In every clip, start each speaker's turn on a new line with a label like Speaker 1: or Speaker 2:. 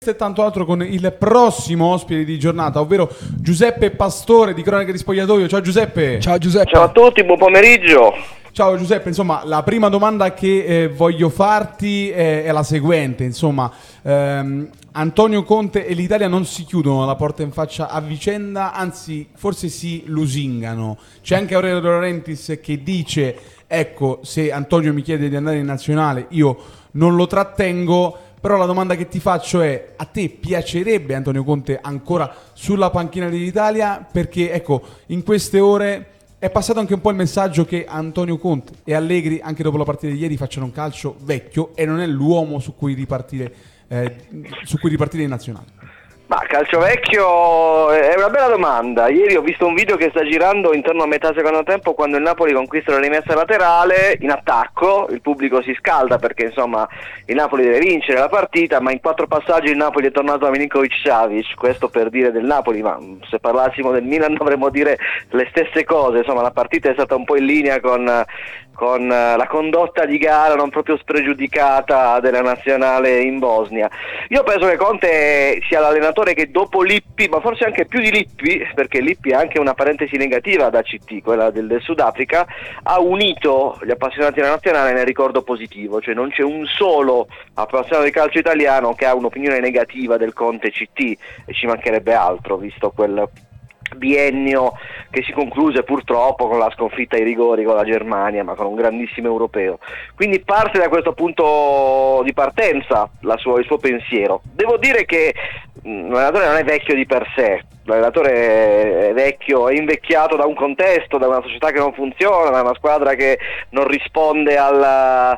Speaker 1: E tanto altro con il prossimo ospite di giornata, ovvero Giuseppe Pastore di Cronache di Spogliatoio. Ciao Giuseppe.
Speaker 2: Ciao Giuseppe.
Speaker 3: Ciao a tutti, buon pomeriggio.
Speaker 1: Ciao Giuseppe, insomma, la prima domanda che voglio farti è la seguente, insomma, Antonio Conte e l'Italia non si chiudono la porta in faccia a vicenda, anzi forse si lusingano. C'è anche Aurelio De Laurentiis che dice, ecco, se Antonio mi chiede di andare in nazionale io non lo trattengo. Però la domanda che ti faccio è: a te piacerebbe Antonio Conte ancora sulla panchina dell'Italia? Perché ecco, in queste ore è passato anche un po' il messaggio che Antonio Conte e Allegri, anche dopo la partita di ieri, facciano un calcio vecchio e non è l'uomo su cui ripartire in nazionale.
Speaker 3: Ma calcio vecchio è una bella domanda. Ieri ho visto un video che sta girando intorno a metà secondo tempo, quando il Napoli conquista la rimessa laterale in attacco, il pubblico si scalda perché insomma il Napoli deve vincere la partita, ma in 4 passaggi il Napoli è tornato a Milinkovic-Savic. Questo per dire del Napoli, ma se parlassimo del Milan dovremmo dire le stesse cose. Insomma, la partita è stata un po' in linea con la condotta di gara non proprio spregiudicata della nazionale in Bosnia. Io penso che Conte sia l'allenatore che dopo Lippi, ma forse anche più di Lippi, perché Lippi è anche una parentesi negativa da CT, quella del Sudafrica, ha unito gli appassionati della nazionale nel ricordo positivo. Cioè non c'è un solo appassionato di calcio italiano che ha un'opinione negativa del Conte CT, e ci mancherebbe altro, visto quel biennio che si concluse purtroppo con la sconfitta ai rigori con la Germania, ma con un grandissimo europeo. Quindi parte da questo punto di partenza il suo pensiero. Devo dire che l'allenatore non è vecchio di per sé, l'allenatore è vecchio, è invecchiato da un contesto, da una società che non funziona, da una squadra che non risponde al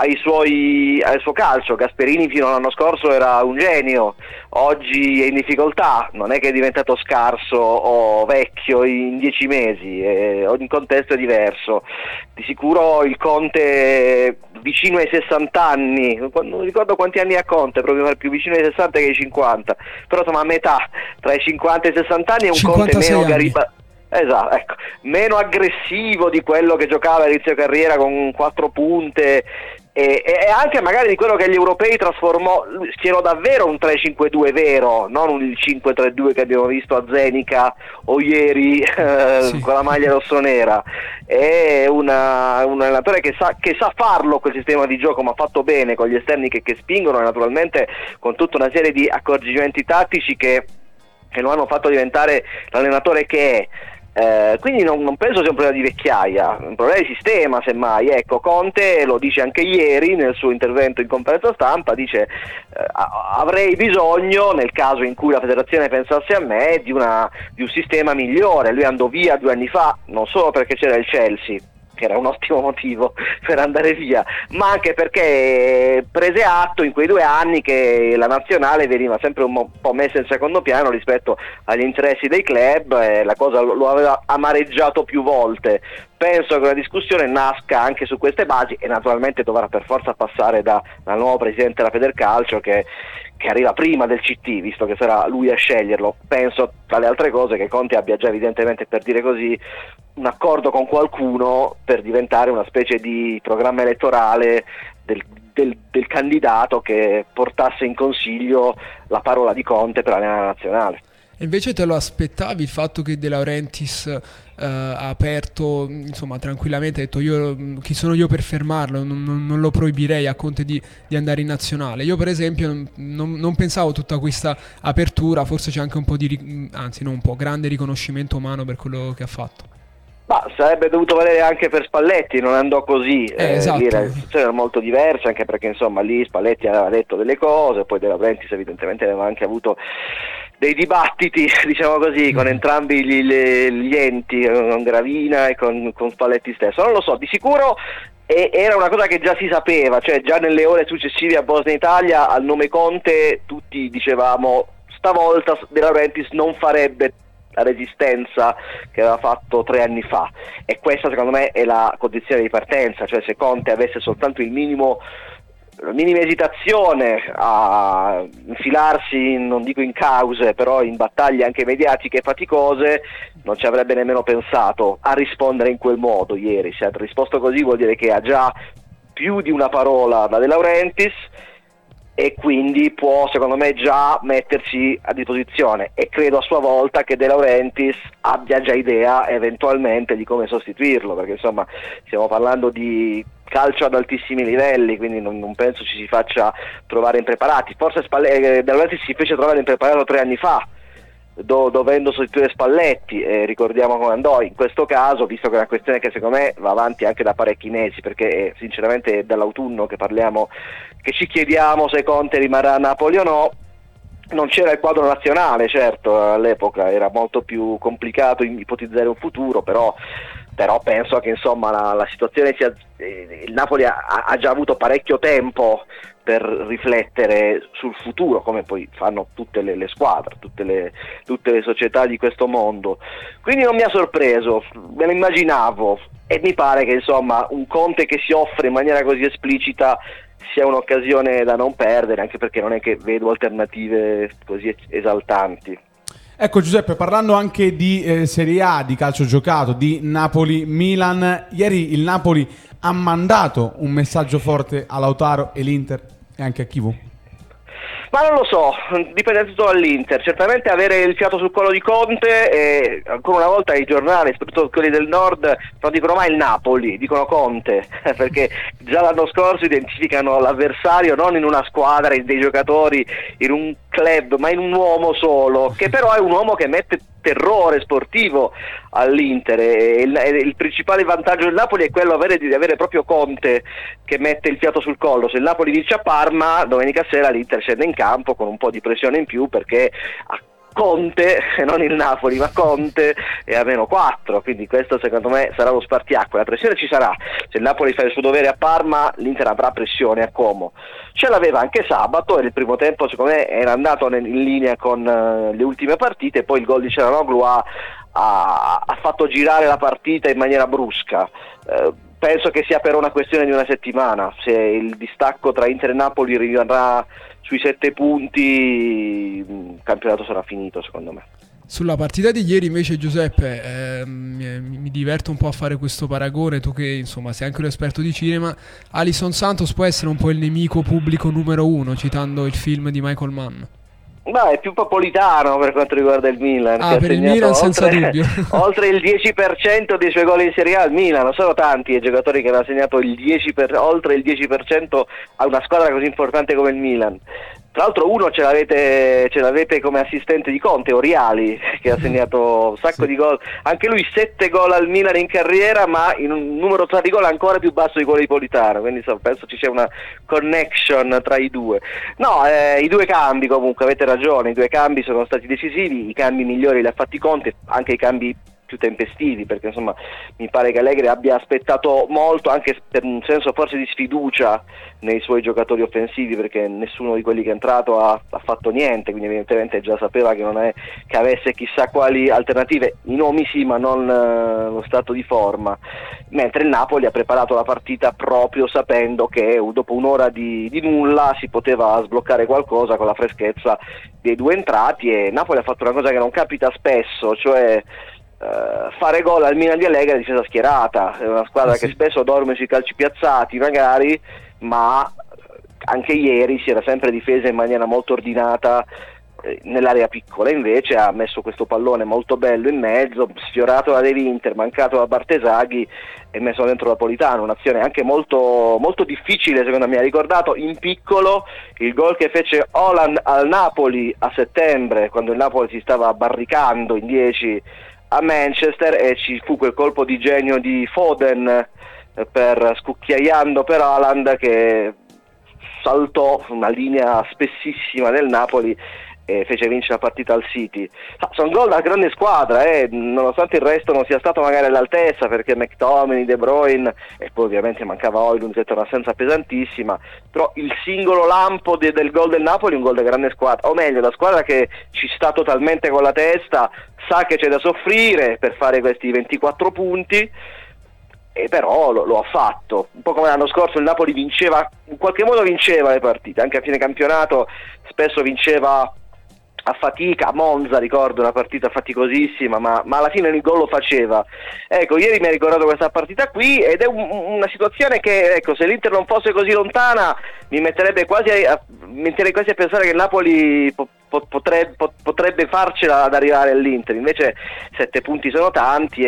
Speaker 3: suo calcio. Gasperini fino all'anno scorso era un genio, oggi è in difficoltà, non è che è diventato scarso o vecchio in 10 mesi, ogni contesto è diverso. Di sicuro il Conte vicino ai 60 anni, non ricordo quanti anni ha Conte, proprio più vicino ai 60 che ai 50, però insomma a metà, tra i 50 e i 60 anni è un Conte meno Garibaldi. Esatto, ecco, meno aggressivo di quello che giocava all'inizio carriera con 4 punte e anche magari di quello che gli europei trasformò, schierò davvero un 3-5-2 vero, non il 5-3-2 che abbiamo visto a Zenica o ieri sì, con la maglia rossonera. È un allenatore che sa farlo quel sistema di gioco, ma fatto bene, con gli esterni che spingono, e naturalmente con tutta una serie di accorgimenti tattici che lo hanno fatto diventare l'allenatore che è. Quindi non penso sia un problema di vecchiaia, un problema di sistema semmai. Ecco, Conte lo dice anche ieri nel suo intervento in conferenza stampa, dice avrei bisogno, nel caso in cui la federazione pensasse a me, di un sistema migliore. Lui andò via 2 anni fa, non solo perché c'era il Chelsea, che era un ottimo motivo per andare via, ma anche perché prese atto in quei 2 anni che la nazionale veniva sempre un po' messa in secondo piano rispetto agli interessi dei club, e la cosa lo aveva amareggiato più volte. Penso che la discussione nasca anche su queste basi, e naturalmente dovrà per forza passare dal nuovo presidente della Federcalcio che arriva prima del CT, visto che sarà lui a sceglierlo. Penso, tra le altre cose, che Conte abbia già evidentemente, per dire così, un accordo con qualcuno per diventare una specie di programma elettorale del candidato che portasse in consiglio la parola di Conte per la nazionale.
Speaker 2: E invece te lo aspettavi il fatto che De Laurentiis ha aperto, insomma, tranquillamente, ha detto chi sono io per fermarlo, non lo proibirei a Conte di andare in nazionale. Io per esempio non pensavo tutta questa apertura, forse c'è anche un po' grande riconoscimento umano per quello che ha fatto.
Speaker 3: Ma sarebbe dovuto valere anche per Spalletti, non andò così.
Speaker 2: Esatto.
Speaker 3: Lì la situazione era molto diversa, anche perché insomma lì Spalletti aveva detto delle cose, poi De Laurentiis evidentemente aveva anche avuto dei dibattiti, diciamo così, con entrambi gli enti, con Gravina e con Spalletti stesso. Non lo so, di sicuro era una cosa che già si sapeva, cioè già nelle ore successive a Bosnia Italia al nome Conte tutti dicevamo stavolta De Laurentiis non farebbe la resistenza che aveva fatto 3 anni fa, e questa secondo me è la condizione di partenza. Cioè se Conte avesse soltanto la minima esitazione a infilarsi, non dico in cause, però in battaglie anche mediatiche faticose, non ci avrebbe nemmeno pensato a rispondere in quel modo ieri. Se ha risposto così vuol dire che ha già più di una parola da De Laurentiis, e quindi può secondo me già metterci a disposizione, e credo a sua volta che De Laurentiis abbia già idea eventualmente di come sostituirlo, perché insomma stiamo parlando di calcio ad altissimi livelli, quindi non penso ci si faccia trovare impreparati. Forse De Laurentiis si fece trovare impreparato 3 anni fa, dovendo sostituire Spalletti, ricordiamo come andò in questo caso, visto che è una questione che secondo me va avanti anche da parecchi mesi, perché sinceramente è dall'autunno che parliamo, che ci chiediamo se Conte rimarrà a Napoli o no. Non c'era il quadro nazionale, certo, all'epoca era molto più complicato ipotizzare un futuro, però penso che insomma la situazione il Napoli ha già avuto parecchio tempo per riflettere sul futuro, come poi fanno tutte le squadre, tutte le società di questo mondo. Quindi non mi ha sorpreso, me lo immaginavo, e mi pare che insomma un Conte che si offre in maniera così esplicita sia un'occasione da non perdere, anche perché non è che vedo alternative così esaltanti.
Speaker 1: Ecco Giuseppe, parlando anche di Serie A, di calcio giocato, di Napoli-Milan, ieri il Napoli ha mandato un messaggio forte a Lautaro e l'Inter e anche a Chivu?
Speaker 3: Ma non lo so, dipende tutto dall'Inter. Certamente avere il fiato sul collo di Conte, e ancora una volta i giornali, soprattutto quelli del nord, non dicono mai il Napoli, dicono Conte, perché già l'anno scorso identificano l'avversario non in una squadra, in dei giocatori, in un club, ma in un uomo solo, che però è un uomo che mette terrore sportivo all'Inter, e il principale vantaggio del Napoli è quello di avere proprio Conte che mette il fiato sul collo. Se il Napoli vince a Parma domenica sera, l'Inter scende in campo con un po' di pressione in più, perché Conte, non il Napoli ma Conte, è a -4, quindi questo secondo me sarà lo spartiacque. La pressione ci sarà, se il Napoli fa il suo dovere a Parma, l'Inter avrà pressione a Como. Ce l'aveva anche sabato, e nel primo tempo secondo me era andato in linea con le ultime partite, poi il gol di Çalhanoğlu ha fatto girare la partita in maniera brusca. Penso che sia per una questione di una settimana, se il distacco tra Inter e Napoli rimarrà sui 7 punti, il campionato sarà finito secondo me.
Speaker 2: Sulla partita di ieri invece Giuseppe, mi diverto un po' a fare questo paragone, tu che insomma sei anche un esperto di cinema. Alisson Santos può essere un po' il nemico pubblico numero 1, citando il film di Michael Mann?
Speaker 3: Beh, è più Napolitano per quanto riguarda il Milan.
Speaker 2: Ah, per il Milan senza dubbio.
Speaker 3: Oltre il 10% dei suoi gol in Serie A al Milan, non sono tanti i giocatori che hanno segnato oltre il 10% a una squadra così importante come il Milan. Tra l'altro uno ce l'avete come assistente di Conte, Oriali, che ha segnato un sacco di gol, anche lui 7 gol al Milan in carriera, ma in un numero di gol ancora più basso di quello di Politano, quindi penso ci sia una connection tra i due. No, i due cambi comunque, avete ragione, i due cambi sono stati decisivi, i cambi migliori li ha fatti Conte, anche i cambi più tempestivi, perché insomma mi pare che Allegri abbia aspettato molto, anche per un senso forse di sfiducia nei suoi giocatori offensivi, perché nessuno di quelli che è entrato ha fatto niente, quindi evidentemente già sapeva che non è che avesse chissà quali alternative, i nomi sì ma non lo stato di forma, mentre il Napoli ha preparato la partita proprio sapendo che dopo un'ora di nulla si poteva sbloccare qualcosa con la freschezza dei due entrati, e Napoli ha fatto una cosa che non capita spesso, cioè fare gol al Milan di Allegri a difesa schierata. È una squadra che spesso dorme sui calci piazzati magari, ma anche ieri si era sempre difesa in maniera molto ordinata nell'area piccola. Invece ha messo questo pallone molto bello in mezzo, sfiorato da De Winter, mancato da Bartesaghi e messo dentro Napolitano, un'azione anche molto, molto difficile secondo me. Ha ricordato in piccolo il gol che fece Haaland al Napoli a settembre, quando il Napoli si stava barricando in 10 a Manchester, e ci fu quel colpo di genio di Foden scucchiaiando per Haaland, che saltò una linea spessissima del Napoli e fece vincere la partita al City. Sono gol da grande squadra, nonostante il resto non sia stato magari all'altezza, perché McTominay, De Bruyne e poi ovviamente mancava Højlund, che è un'assenza pesantissima, però il singolo lampo del gol del Napoli è un gol da grande squadra, o meglio la squadra che ci sta totalmente con la testa, sa che c'è da soffrire per fare questi 24 punti, e però lo ha fatto. Un po' come l'anno scorso il Napoli vinceva, in qualche modo vinceva le partite, anche a fine campionato spesso vinceva a fatica, a Monza ricordo una partita faticosissima, ma alla fine il gol lo faceva. Ecco, ieri mi ha ricordato questa partita qui, ed è una situazione che, ecco, se l'Inter non fosse così lontana mi metterei quasi a pensare che il Napoli potrebbe farcela ad arrivare all'Inter. Invece 7 punti sono tanti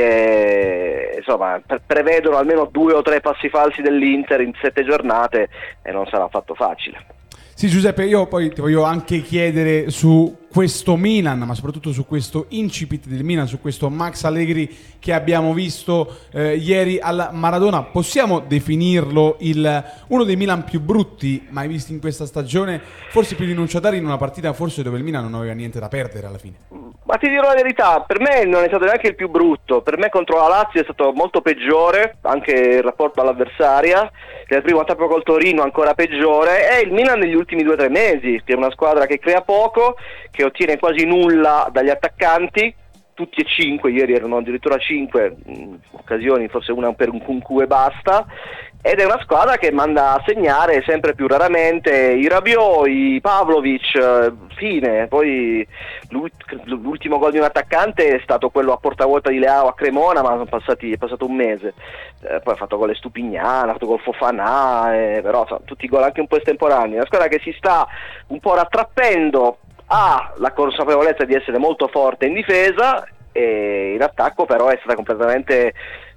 Speaker 3: e insomma prevedono almeno 2 o 3 passi falsi dell'Inter in 7 giornate e non sarà affatto facile.
Speaker 1: Sì, Giuseppe, io poi ti voglio anche chiedere su questo Milan, ma soprattutto su questo incipit del Milan, su questo Max Allegri che abbiamo visto ieri al Maradona. Possiamo definirlo uno dei Milan più brutti mai visti in questa stagione, forse più rinunciatari in una partita forse dove il Milan non aveva niente da perdere alla fine?
Speaker 3: Ma ti dirò la verità, per me non è stato neanche il più brutto, per me contro la Lazio è stato molto peggiore, anche il rapporto all'avversaria, nel primo attacco col Torino ancora peggiore, e il Milan negli ultimi 2 o 3 mesi, che è una squadra che crea poco, che ottiene quasi nulla dagli attaccanti, tutti e 5, ieri erano addirittura 5 occasioni, forse una per un Kunku e basta, ed è una squadra che manda a segnare sempre più raramente i Rabiot, i Pavlovic, fine. Poi l'ultimo gol di un attaccante è stato quello a portavolta di Leao a Cremona, ma è passato un mese. Poi ha fatto gol Estupiñán, ha fatto gol Fofana, però tutti gol anche un po' estemporanei. Una squadra che si sta un po' rattrappendo, ha la consapevolezza di essere molto forte in difesa, e in attacco però è stata completamente,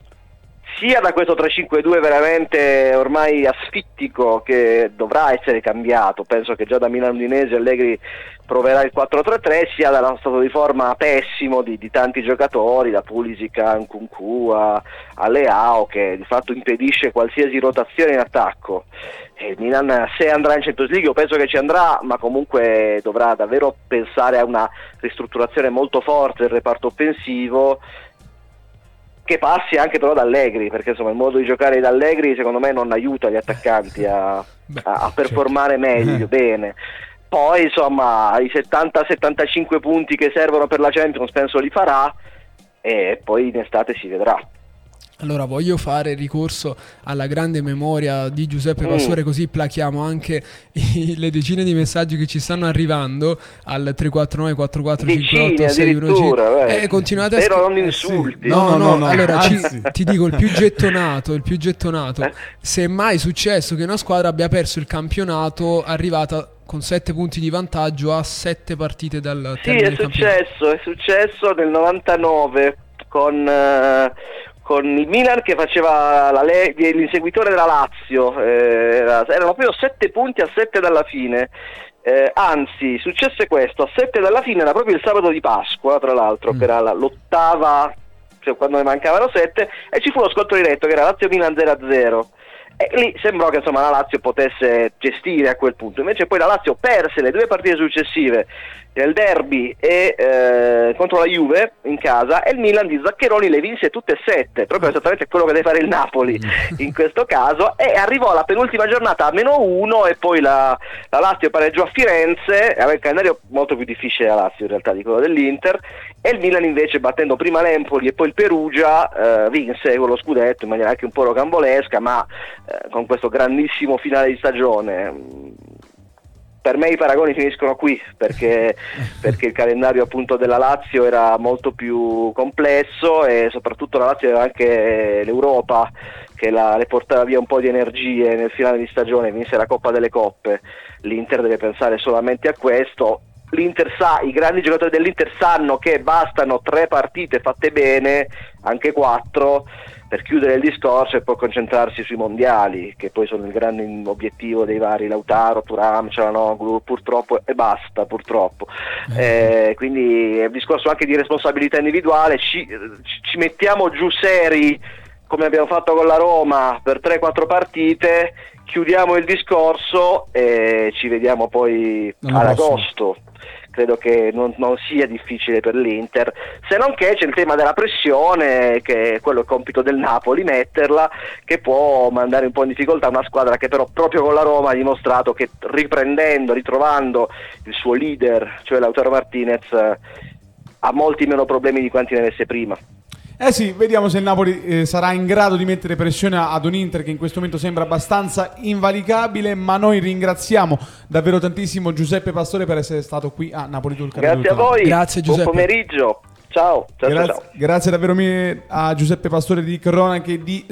Speaker 3: sia da questo 3-5-2 veramente ormai asfittico che dovrà essere cambiato, penso che già da Milan Udinese Allegri proverà il 4-3-3, sia dallo stato di forma pessimo di tanti giocatori, da Pulisic a Nkunku a Leao, che di fatto impedisce qualsiasi rotazione in attacco. E il Milan, se andrà in Champions League, io penso che ci andrà, ma comunque dovrà davvero pensare a una ristrutturazione molto forte del reparto offensivo, che passi anche però da Allegri, perché insomma il modo di giocare da Allegri secondo me non aiuta gli attaccanti a performare meglio, bene. Poi insomma i 70-75 punti che servono per la Champions penso li farà, e poi in estate si vedrà.
Speaker 2: Allora voglio fare ricorso alla grande memoria di Giuseppe Pastore, così plachiamo anche le decine di messaggi che ci stanno arrivando al 349 4458 615. Continuate
Speaker 3: spero non insulti.
Speaker 2: No. Allora ti dico il più gettonato. Se è mai successo che una squadra abbia perso il campionato arrivata con 7 punti di vantaggio a 7 partite dal termine del campionato.
Speaker 3: È successo nel 99 con il Milan che faceva l'inseguitore della Lazio, erano proprio 7 punti a 7 dalla fine, anzi successe questo, a 7 dalla fine era proprio il sabato di Pasqua, tra l'altro, che era l'8ª, cioè quando ne mancavano 7, e ci fu lo scontro diretto che era Lazio-Milan 0-0. E lì sembrò che insomma la Lazio potesse gestire a quel punto, invece poi la Lazio perse le 2 partite successive nel derby e contro la Juve in casa, e il Milan di Zaccheroni le vinse tutte e 7, proprio esattamente quello che deve fare il Napoli in questo caso, e arrivò alla penultima giornata a -1, e poi la Lazio pareggiò a Firenze, aveva il calendario molto più difficile la Lazio in realtà di quello dell'Inter, e il Milan invece, battendo prima l'Empoli e poi il Perugia, vinse con lo scudetto in maniera anche un po' rocambolesca, ma con questo grandissimo finale di stagione. Per me i paragoni finiscono qui, perché il calendario appunto della Lazio era molto più complesso, e soprattutto la Lazio aveva anche l'Europa che le portava via un po' di energie nel finale di stagione, vinse la Coppa delle Coppe. L'Inter deve pensare solamente a questo. I grandi giocatori dell'Inter sanno che bastano 3 partite fatte bene, anche 4, per chiudere il discorso e poi concentrarsi sui mondiali, che poi sono il grande obiettivo dei vari Lautaro, Thuram, Çalhanoğlu, purtroppo, e basta, purtroppo. Quindi è un discorso anche di responsabilità individuale, ci mettiamo giù seri come abbiamo fatto con la Roma per 3-4 partite, chiudiamo il discorso e ci vediamo poi ad agosto. Credo che non sia difficile per l'Inter, se non che c'è il tema della pressione, che è quello è compito del Napoli, metterla, che può mandare un po' in difficoltà una squadra che però proprio con la Roma ha dimostrato che ritrovando il suo leader, cioè Lautaro Martinez, ha molti meno problemi di quanti ne avesse prima.
Speaker 1: Sì, vediamo se il Napoli sarà in grado di mettere pressione ad un Inter che in questo momento sembra abbastanza invalicabile, ma noi ringraziamo davvero tantissimo Giuseppe Pastore per essere stato qui a Napoli Talk.
Speaker 3: Grazie a voi,
Speaker 2: grazie Giuseppe.
Speaker 3: buon pomeriggio. Ciao.
Speaker 1: Grazie davvero a Giuseppe Pastore di Cronache di